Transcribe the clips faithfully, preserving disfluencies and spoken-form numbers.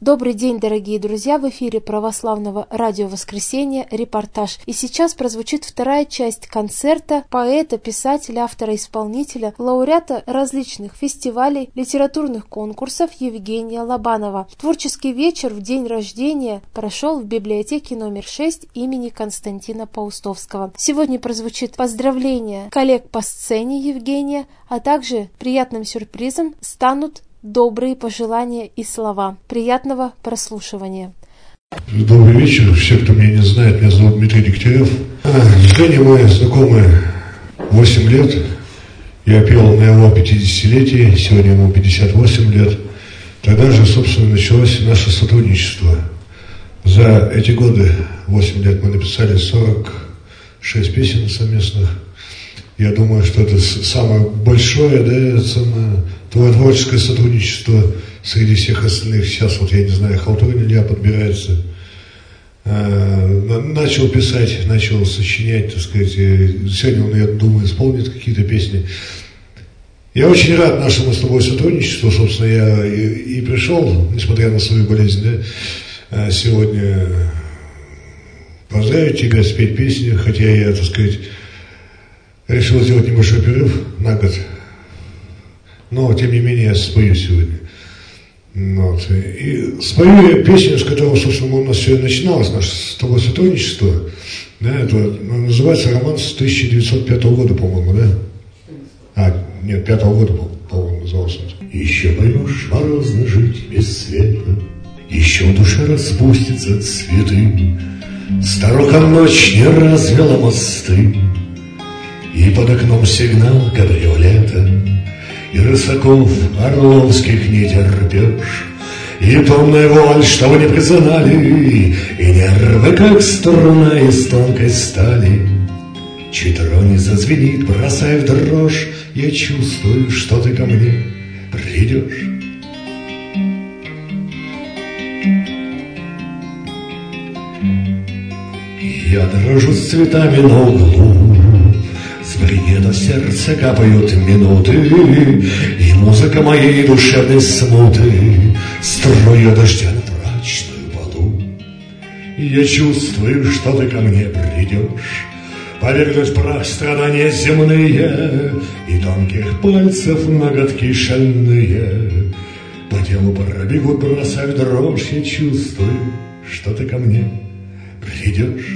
Добрый день, дорогие друзья! В эфире Православного радио «Воскресенье» репортаж. И сейчас прозвучит вторая часть концерта поэта, писателя, автора-исполнителя, лауреата различных фестивалей, литературных конкурсов Евгения Лобанова. Творческий вечер в день рождения прошел в библиотеке номер шесть имени Константина Паустовского. Сегодня прозвучит поздравление коллег по сцене Евгения, а также приятным сюрпризом станут добрые пожелания и слова. Приятного прослушивания. Добрый вечер. Все, кто меня не знает, меня зовут Дмитрий Дегтярев. Евгений мой знакомый восемь лет. Я пел на его пятидесятилетие, сегодня ему пятьдесят восемь лет. Тогда же, собственно, началось наше сотрудничество. За эти годы, восемь лет, мы написали сорок шесть песен совместных. Я думаю, что это самое большое, да, самое творческое сотрудничество среди всех остальных. Сейчас вот, я не знаю, Халтурин Илья подбирается. Начал писать, начал сочинять, так сказать. Сегодня он, я думаю, исполнит какие-то песни. Я очень рад нашему с тобой сотрудничеству. Собственно, я и, и пришел, несмотря на свою болезнь, да, сегодня поздравить тебя, спеть песни, хотя я, так сказать, решил сделать небольшой перерыв на год. Но, тем не менее, я спою сегодня. Вот. И спою песню, с которого, собственно, у нас все начиналось, наше с тобой сотрудничество. Да, это называется роман с тысяча девятьсот пятого года, по-моему, да? А, нет, пятого года, по-моему, назывался. Еще поймешь, морозно жить без света, еще в душе распустятся цветы, старуха ночь не развела мосты, и под окном сигнал кабриолета, и рысаков орловских не терпешь, и томная вуаль, что вы не признали, и нервы, как струна из тонкой стали. Чуть тронет, зазвенит, бросая в дрожь, я чувствую, что ты ко мне придешь. Я дрожу с цветами на углу, сбринет в сердце капают минуты, и музыка моей душевной смуты струя дождя на мрачную воду. Я чувствую, что ты ко мне придешь, повергнуть в прах страдания земные и тонких пальцев ноготки шальные по телу пробегут, бросая в дрожь. Я чувствую, что ты ко мне придешь.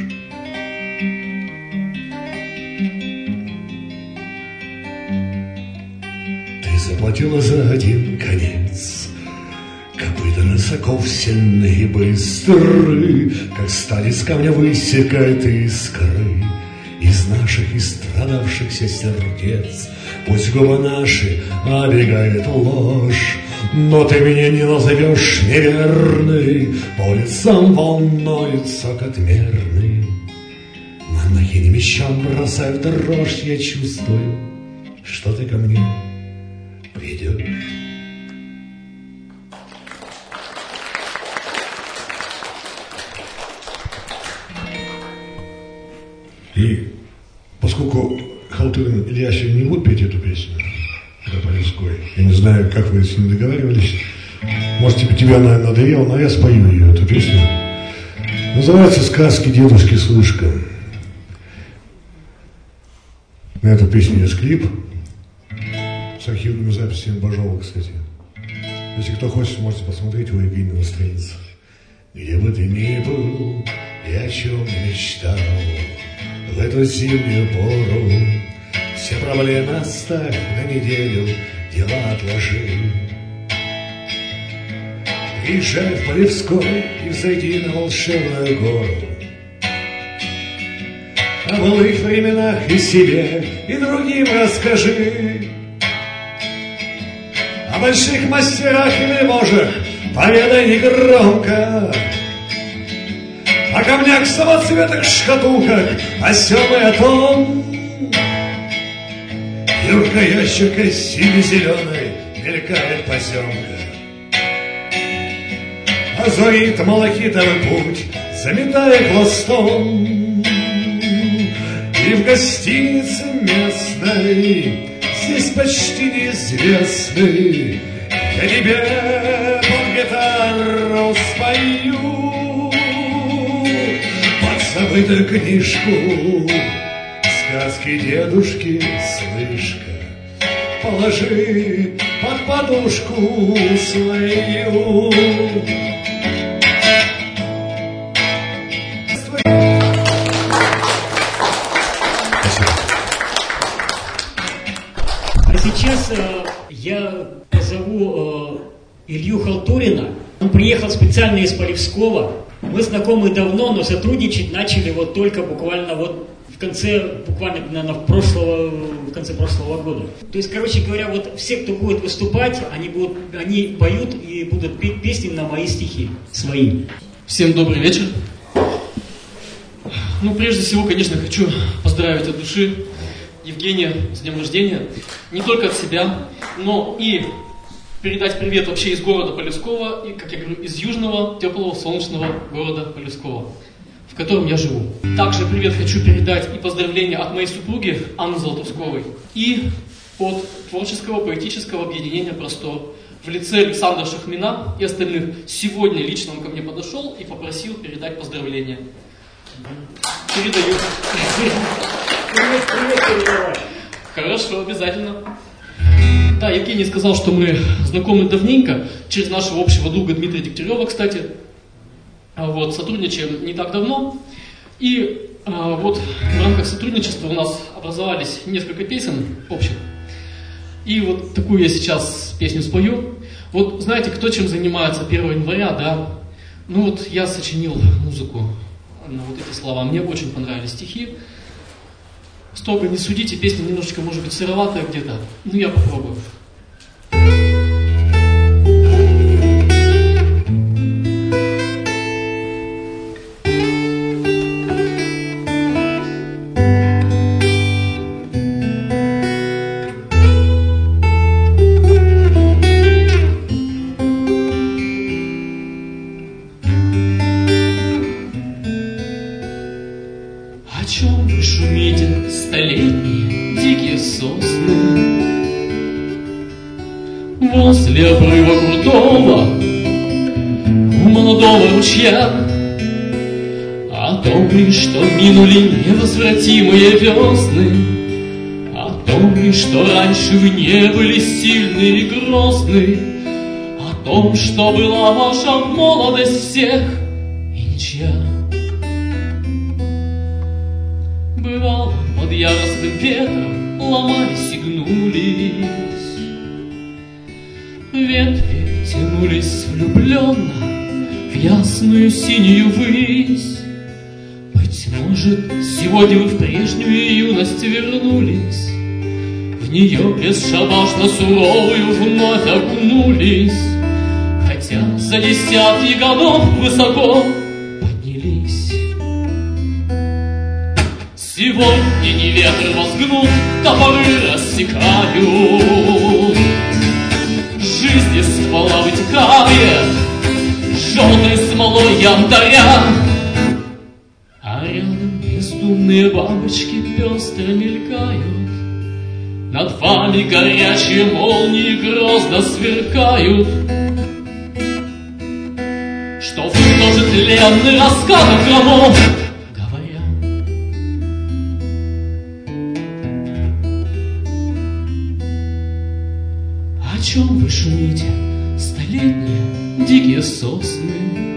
Заплатила за один конец, копыта рысаков сильные и быстры, как сталь из камня высекает искры из наших истрадавшихся сердец. Пусть губы наши обегает ложь, но ты меня не назовешь неверной, по улицам волнует сок отмерный. Монахини мечом бросая в дрожь, я чувствую, что ты ко мне придешь. И поскольку Халтурин Илья сегодня не будет петь эту песню, Полевской, я не знаю, как вы с ним договаривались, может, тебе, тебе она надоела, но я спою ее, эту песню. Называется «Сказки дедушки Слышка». На эту песню есть клип с архивными записями Бажова, кстати. Если кто хочет, можете посмотреть у Евгения на странице. Где бы ты ни был и о чем мечтал в эту зимнюю пору, все проблемы оставь на неделю, дела отложи. Приезжай в Полевской и взойди на волшебную гору. О былых временах и себе, и другим расскажи. О больших мастерах и вельможах поведай негромко. О камнях, самоцветах, шкатулках, о сём и о том. Юрка ящеркой сине-зеленой мелькает поземка. Озорит малахитовый путь, заметая хвостом. И в гостинице местной, здесь почти неизвестный, я тебе под гитару спою подзабытую книжку сказки дедушки, слышка, положи под подушку свою. А сейчас э, я позову э, Илью Халтурина. Он приехал специально из Полевского. Мы знакомы давно, но сотрудничать начали вот только буквально вот в конце, буквально, наверное, в, прошлого, в конце прошлого года. То есть, короче говоря, вот все, кто будет выступать, они, будут, они поют и будут петь песни на мои стихи, свои. Всем добрый вечер. Ну, прежде всего, конечно, хочу поздравить от души Евгения с днем рождения. Не только от себя, но и передать привет вообще из города Полевского, и, как я говорю, из южного, теплого, солнечного города Полевского, в котором я живу. Также привет хочу передать и поздравления от моей супруги Анны Золотовсковой и от творческого поэтического объединения «Простор» в лице Александра Шахмина и остальных. Сегодня лично он ко мне подошел и попросил передать поздравления. Передаю. Привет, привет, передавай. Хорошо, обязательно. Да, Евгений сказал, что мы знакомы давненько, через нашего общего друга Дмитрия Дегтярева, кстати. Вот, сотрудничаем не так давно. И а, вот в рамках сотрудничества у нас образовались несколько песен общих. И вот такую я сейчас песню спою. Вот знаете, кто чем занимается первого января, да? Ну вот я сочинил музыку на вот эти слова. Мне очень понравились стихи. Строго не судите, песня немножечко, может быть, сыроватая где-то. Ну, я попробую. О чем вы шумите, столетние дикие сосны? Возле обрыва крутого у молодого ручья о том ли, что минули невозвратимые весны, о том ли, что раньше вы не были сильны и грозны, о том, что была ваша молодость всех и ничья. Бывало, под яростным ветром ломались и гнулись, ветви тянулись влюбленно в ясную синюю высь. Быть может, сегодня вы в прежнюю юность вернулись, в нее бесшабашно суровую вновь окунулись, хотя за десятки годов высоко поднялись. Сегодня не ветры возгнут, топоры рассекают, жизнь из ствола вытекает желтой смолой янтаря, а рядом бездумные бабочки пестро мелькают, над вами горячие молнии грозно сверкают, что множит ленный раскат громов. О чем вы шумите, столетние дикие сосны?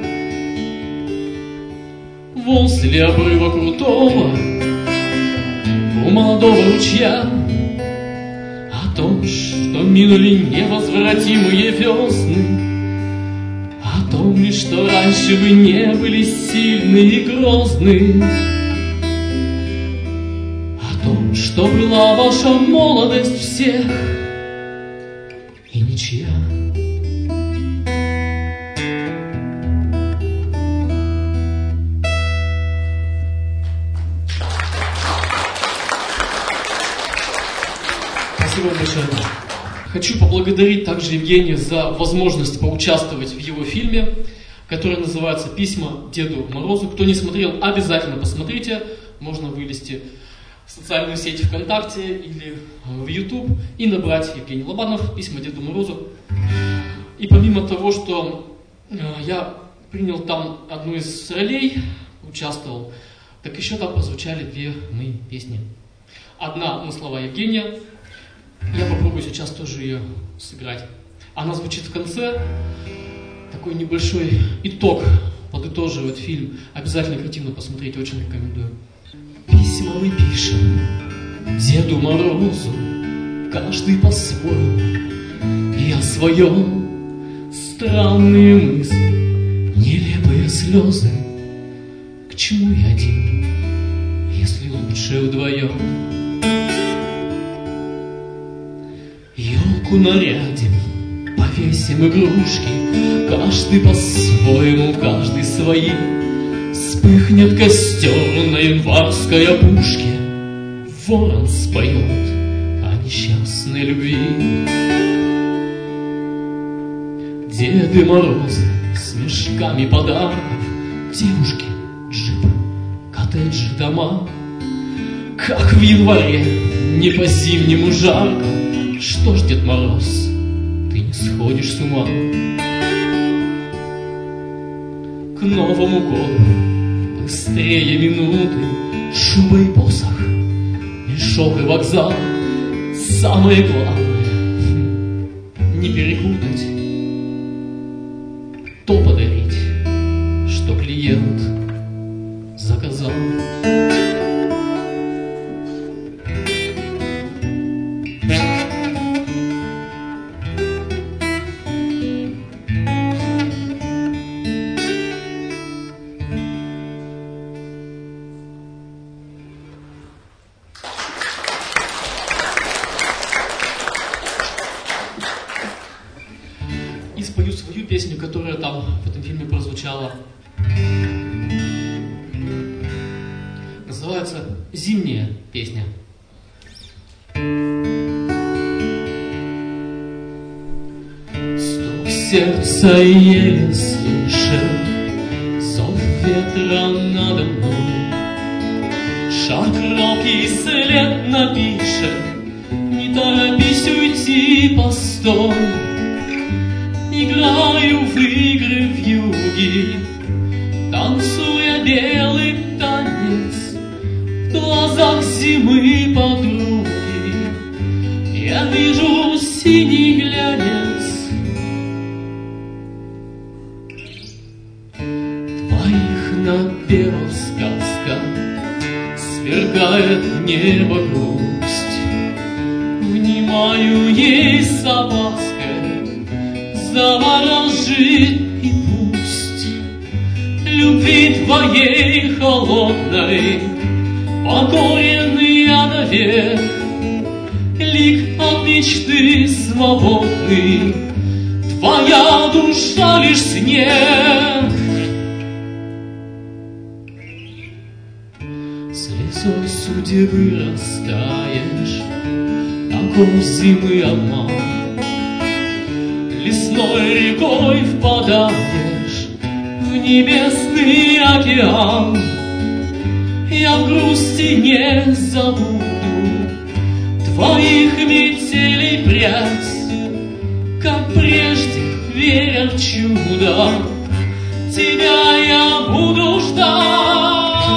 Возле обрыва крутого у молодого ручья о том, что минули невозвратимые весны, о том ли, что раньше вы не были сильны и грозны, о том, что была ваша молодость всех и ничья. Спасибо большое. Хочу поблагодарить также Евгения за возможность поучаствовать в его фильме, который называется «Письма Деду Морозу». Кто не смотрел, обязательно посмотрите. Можно вылезти в социальную сеть ВКонтакте или в YouTube и набрать Евгений Лобанов «Письма Деду Морозу». И помимо того, что я принял там одну из ролей, участвовал, так еще там прозвучали две мои песни. Одна на слова Евгения, я попробую сейчас тоже ее сыграть. Она звучит в конце, такой небольшой итог, подытоживает фильм. Обязательно картину посмотреть, очень рекомендую. Письма мы пишем Деду Морозу, каждый по-своему, и о своем. Странные мысли, нелепые слезы. К чему я один, если лучше вдвоем? Елку нарядим, повесим игрушки, каждый по-своему, каждый своим. Вспыхнет костер на январской опушке, ворон споет о несчастной любви. Деды Морозы с мешками подарков, девушки, джипы, коттеджи, дома. Как в январе, не по-зимнему жарко, что ж, Дед Мороз, ты не сходишь с ума? К Новому году быстрее минуты, шуба и посох, мешок и вокзал. Самое главное — не перепутать, то подарить, что клиент заказал. И спою свою песню, которая там в этом фильме прозвучала. Называется «Зимняя песня». Стук сердца еле слышен, зов ветра надо мной. Шаг робкий след напишет, не торопись уйти, постой. Играю в игры в юге, танцуя белый танец, в глазах зимы подруги я вижу синий глянец. Твоих напевов сказка, свергает небо грусть. Внимаю ей с опаской, заворожит и пусть любви твоей холодной покоренный я навек, лик от мечты свободный, твоя душа лишь снег. Слезой судьбы растаешь, таков зимы обман. Лесной рекой впадаешь в небесный океан. Я в грусти не забуду твоих метелей прядь, как прежде, веря в чудо, тебя я буду ждать.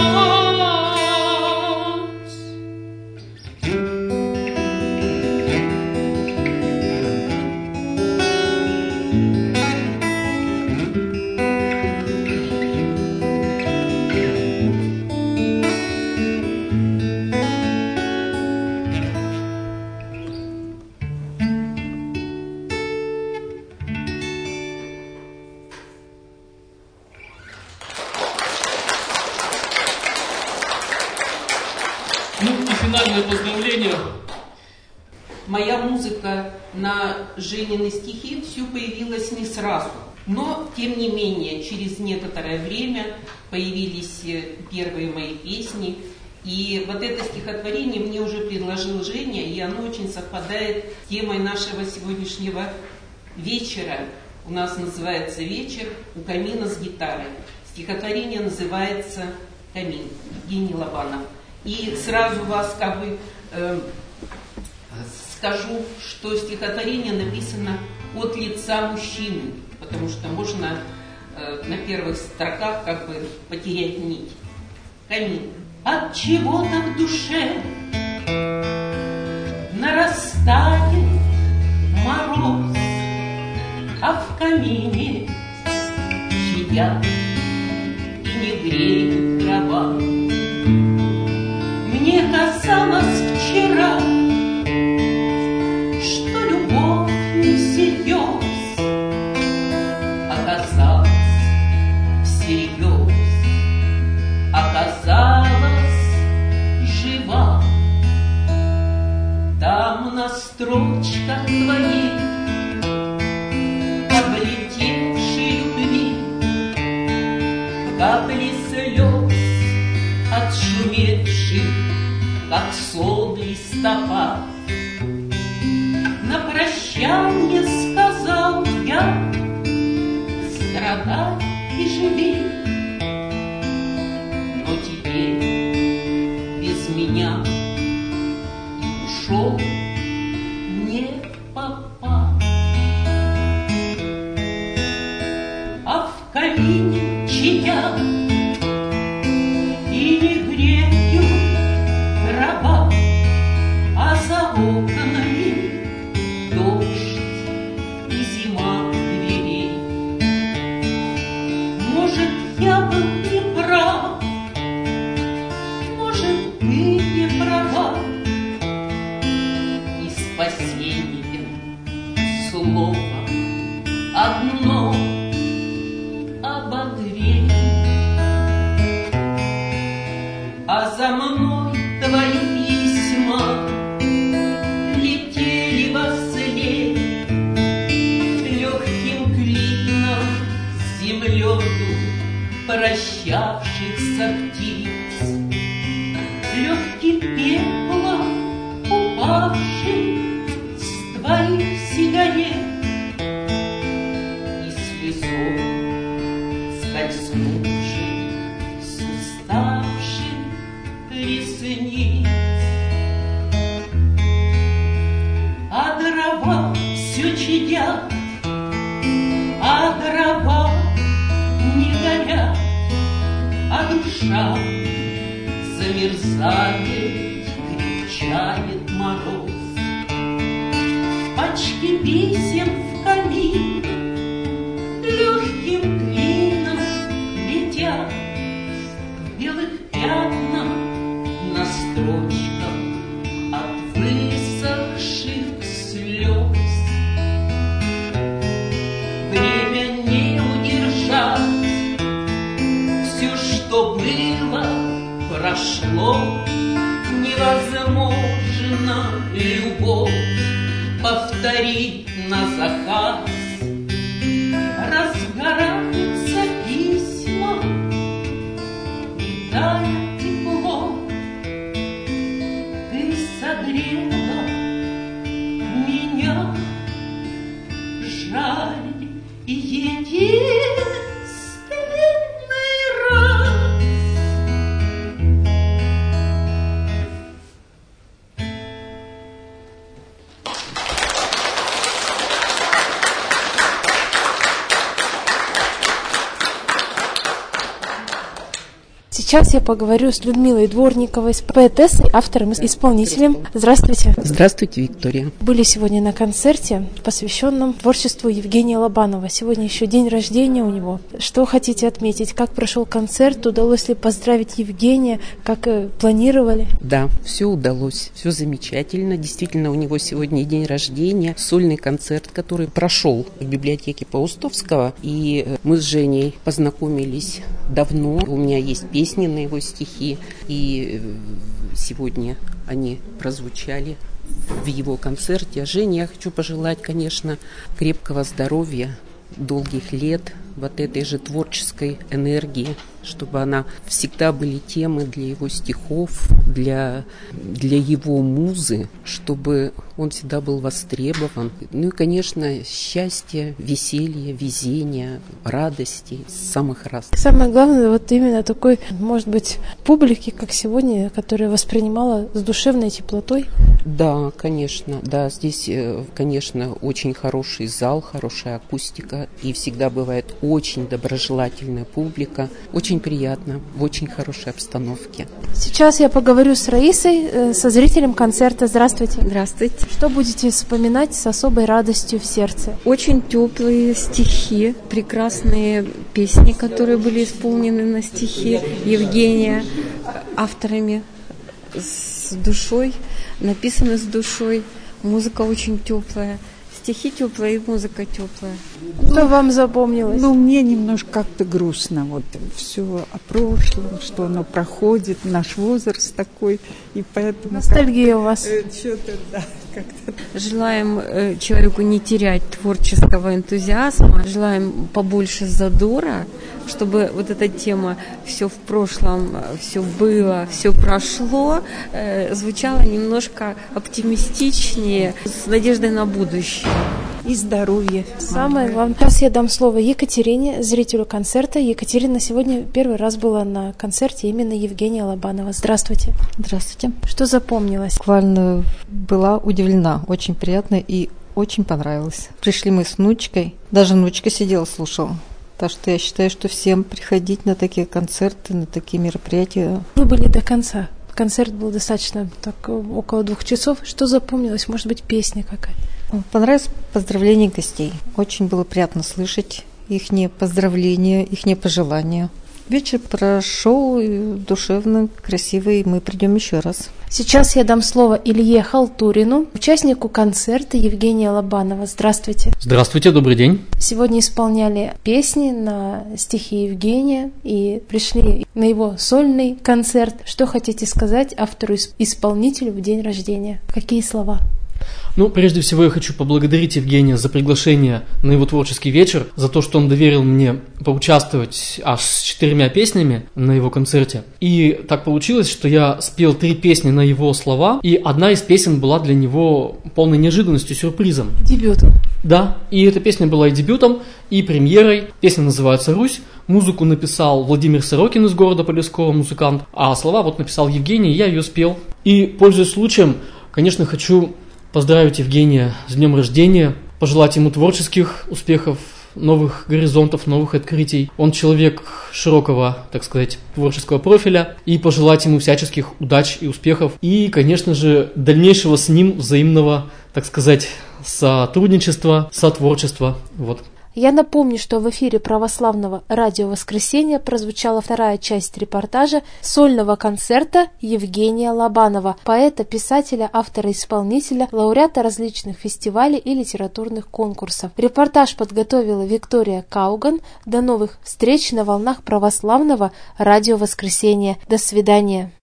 Финальное поздравление. Моя музыка на Женины стихи все появилась не сразу. Но, тем не менее, через некоторое время появились первые мои песни. И вот это стихотворение мне уже предложил Женя, и оно очень совпадает с темой нашего сегодняшнего вечера. У нас называется «Вечер у камина с гитарой». Стихотворение называется «Камин», Евгений Лобанов. И сразу вас как бы э, скажу, что стихотворение написано от лица мужчины, потому что можно э, на первых строках как бы потерять нить. Камин. От чего-то в душе нарастает мороз, а в камине чадят и не греют дрова. Мне казалось вчера, что любовь не всерьез, оказалось всерьез, оказалась жива. Там на строчках твоих облетевшей любви капли слез, отшумевших, как сон листопад. На прощанье сказал я: страдай и живи. Но теперь без меня и ушел не попал. А в камине чадят и не греют дрова, а за окнами дождь и зима дверей. Может, я был не прав, может, ты не права, и спасение слово одно обогрей. А за мной твои письма летели во след легким клином с землею прощавшихся птиц, легким пеплом упавший с твоих сигарет и слезой скользнувшей с уставших ресниц. А дрова все чадят, а дрова не горят, а душа замерзает, крепчает мороз. Пачки писем в камин легким клином летят, в белых пятнах на строчках от высохших слез. Время не удержать, все, что было, прошло. Невозможно любовь повторить на заказ. Разгораются письма, и тает тепло. Ты согрела меня, жаль, единственный раз. Сейчас я поговорю с Людмилой Дворниковой, с поэтессой, автором и исполнителем. Здравствуйте. Здравствуйте, Виктория. Были сегодня на концерте, посвященном творчеству Евгения Лобанова. Сегодня еще день рождения у него. Что хотите отметить? Как прошел концерт? Удалось ли поздравить Евгения? Как э, планировали? Да, все удалось. Все замечательно. Действительно, у него сегодня день рождения. Сольный концерт, который прошел в библиотеке Паустовского. И мы с Женей познакомились давно. У меня есть песни на его стихи. И сегодня они прозвучали в его концерте. А Жене я хочу пожелать, конечно, крепкого здоровья, долгих лет, вот этой же творческой энергии, чтобы она всегда были темы для его стихов, для, для его музы, чтобы он всегда был востребован. Ну и, конечно, счастья, веселья, везения, радости, самых разных. Самое главное, вот именно такой, может быть, публики, как сегодня, которая воспринимала с душевной теплотой. Да, конечно, да, здесь, конечно, очень хороший зал, хорошая акустика, и всегда бывает очень доброжелательная публика, очень приятно, в очень хорошей обстановке. Сейчас я поговорю с Раисой, со зрителем концерта. Здравствуйте. Здравствуйте. Что будете вспоминать с особой радостью в сердце? Очень теплые стихи, прекрасные песни, которые были исполнены на стихи Евгения авторами с душой, написаны с душой. Музыка очень теплая. Стихи теплые и музыка теплая. Что вам запомнилось? Ну, мне немножко как-то грустно. Вот все о прошлом, что оно проходит, наш возраст такой. И поэтому ностальгия у вас. Э, что-то, да, как-то. Желаем э, человеку не терять творческого энтузиазма. Желаем побольше задора, чтобы вот эта тема «все в прошлом, все было, все прошло» э, звучала немножко оптимистичнее, с надеждой на будущее. И здоровье. Самое главное. Сейчас я дам слово Екатерине, зрителю концерта. Екатерина сегодня первый раз была на концерте именно Евгения Лобанова. Здравствуйте. Здравствуйте. Что запомнилось? Буквально была удивлена. Очень приятно и очень понравилось. Пришли мы с внучкой. Даже внучка сидела, слушала. Так что я считаю, что всем приходить на такие концерты, на такие мероприятия. Вы были до конца. Концерт был достаточно так, около двух часов. Что запомнилось? Может быть, песня какая-то? Понравилось поздравление гостей. Очень было приятно слышать их поздравления, их пожелания. Вечер прошел душевно, красивый. Мы придем еще раз. Сейчас я дам слово Илье Халтурину, участнику концерта Евгения Лобанова. Здравствуйте. Здравствуйте, добрый день. Сегодня исполняли песни на стихи Евгения и пришли на его сольный концерт. Что хотите сказать автору-исполнителю в день рождения? Какие слова? Ну, прежде всего, я хочу поблагодарить Евгения за приглашение на его творческий вечер, за то, что он доверил мне поучаствовать аж с четырьмя песнями на его концерте. И так получилось, что я спел три песни на его слова, и одна из песен была для него полной неожиданностью, сюрпризом. Дебютом. Да, и эта песня была и дебютом, и премьерой. Песня называется «Русь». Музыку написал Владимир Сорокин из города Полевского, музыкант, а слова вот написал Евгений, и я ее спел. И, пользуясь случаем, конечно, хочу поздравить Евгения с днем рождения, пожелать ему творческих успехов, новых горизонтов, новых открытий. Он человек широкого, так сказать, творческого профиля, и пожелать ему всяческих удач и успехов. И, конечно же, дальнейшего с ним взаимного, так сказать, сотрудничества, сотворчества. Вот. Я напомню, что в эфире православного радио «Воскресенье» прозвучала вторая часть репортажа сольного концерта Евгения Лобанова, поэта, писателя, автора-исполнителя, лауреата различных фестивалей и литературных конкурсов. Репортаж подготовила Виктория Кауган. До новых встреч на волнах православного радио «Воскресенье». До свидания.